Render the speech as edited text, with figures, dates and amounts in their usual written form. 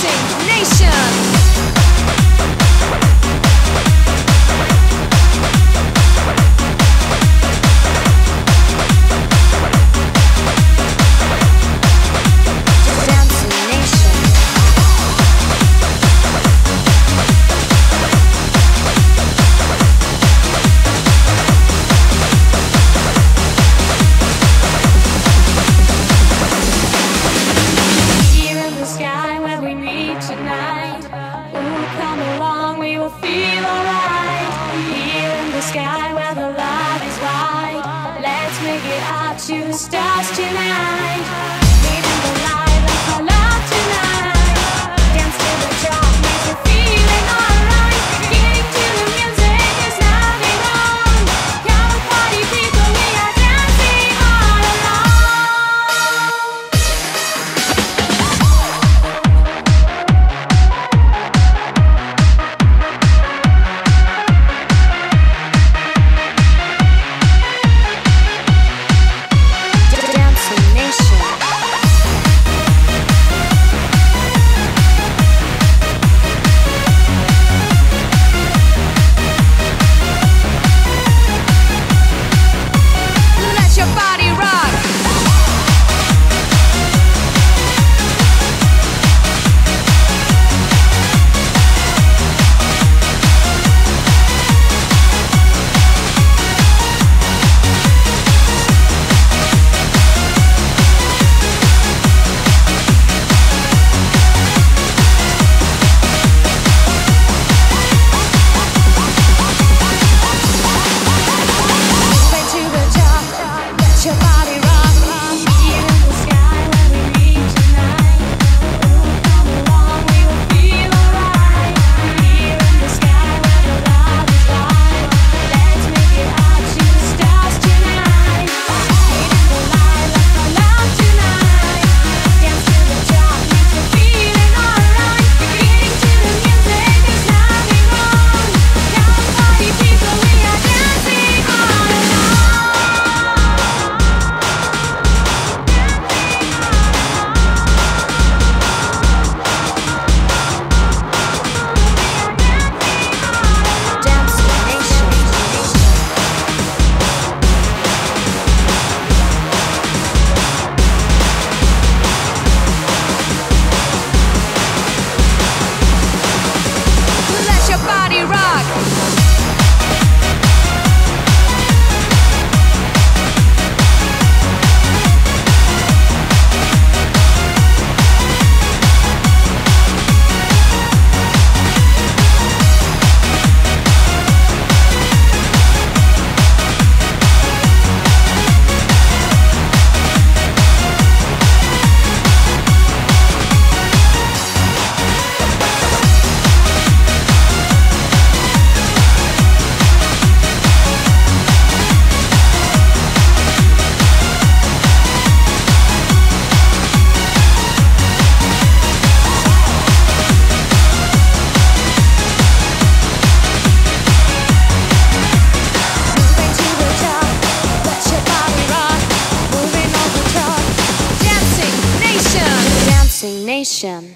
Dancing Nation. Tonight, ooh, come along, we will feel alright. Here in the sky where the love is white, let's make it out to the stars tonight. Leading the light like our love tonight. Dance to the drop, make you feeling alright. Getting to the music, there's nothing wrong. Come on, party people, we are dancing all along. Nation.